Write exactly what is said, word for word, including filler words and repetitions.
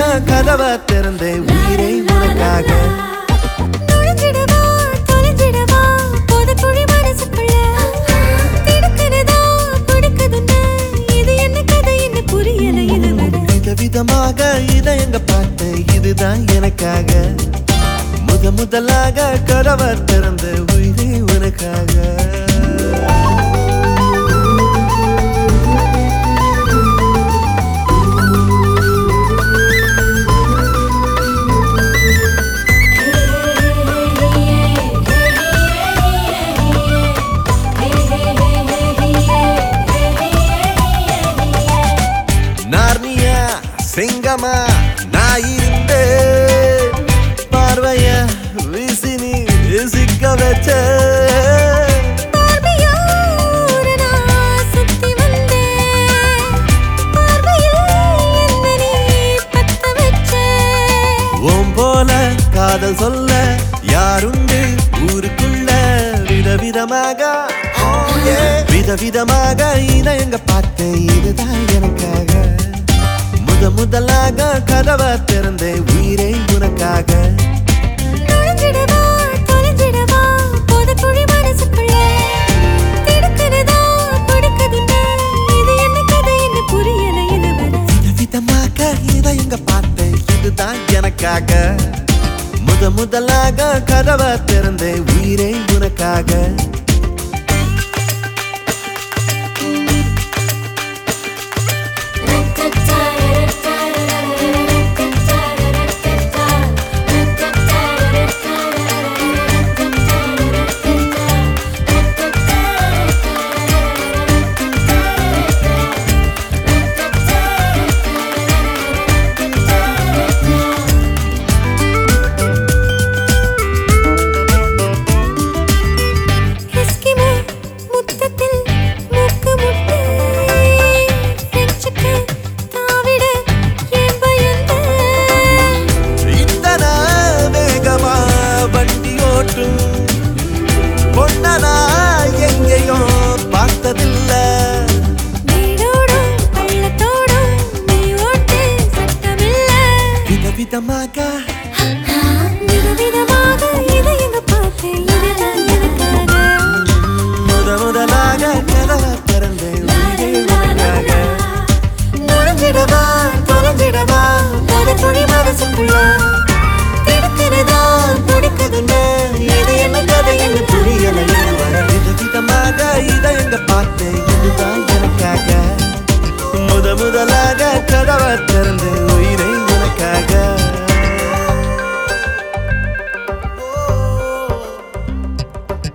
கதவை திறந்தேன் உயிரை உனக்காக. நுழைஞ்சிடவா தொலைஞ்சிடவா போதக்குழி மனசுக்குள்ள திடுக்கிறதா பிடிக்குதுன்னு இது என்ன கதை என்ன புரியல இதுவரை. விதவிதமாக இதை எங்க பார்த்தேன் இதுதான் எனக்காக. முத முதலாக கதவை திறந்த உயிரை உனக்காக. நார்னியா சிங்கமா நான் இருந்தேன் பார்வைய வீசி நீ சிக்க வச்ச. ஓம் போல காதல் சொல்ல யாருண்டு ஊருக்குள்ள விதவிதமாக விதவிதமாக இதை எங்க பார்த்தேன் இதுதான் எனக்காக. முத முதலாக கதவை திறந்தேன் உயிரை உனக்காக. நுழைஞ்சிடவா தொலைஞ்சிடவா போதக்குழி மனசுக்குள்ள திடுக்கிறதா பிடிக்குதுன்னு இது என்ன கதை என்ன புரியல இதுவரை. விதவிதமாக இதை எங்க பார்த்தேன் இதுதான் எனக்காக. முத முதலாக கதவை திறந்தேன் உயிரை உனக்காக. பொன்னனா எங்கேயோ பார்த்ததில்ல விதவிதமாக விதவிதமாக இதை எங்க பார்த்தேன் இதுதான் எனக்காக. முத முதலாக கதவை திறந்தேன் உயிரை உனக்காக. நுழைஞ்சிடவா தொலைஞ்சிடவா போதக்குழி மனசுக்குள்ள திடுக்கிறதா பிடிக்குதுன்னு இது என்ன கதை என்ன புரியல இதுவரை. விதவிதமாக இதை எங்க பார்த்தேன் இதுதான் எனக்காக. முத முதலாக கதவை திறந்தேன்